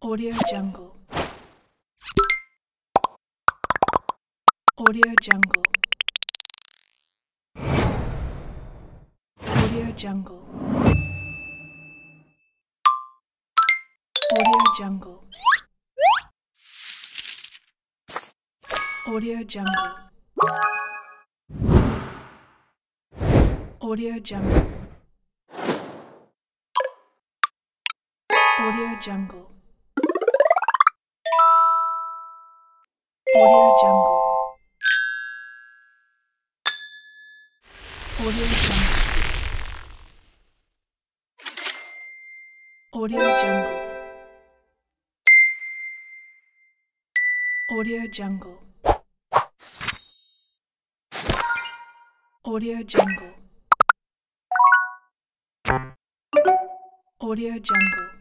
Audio Jungle. Audio Jungle. Audio Jungle. Audio Jungle. Audio Jungle. Audio Jungle. Audio Jungle. Audio Jungle. Audio Jungle. Audio Jungle. Audio Jungle. Audio Jungle. Audio Jungle.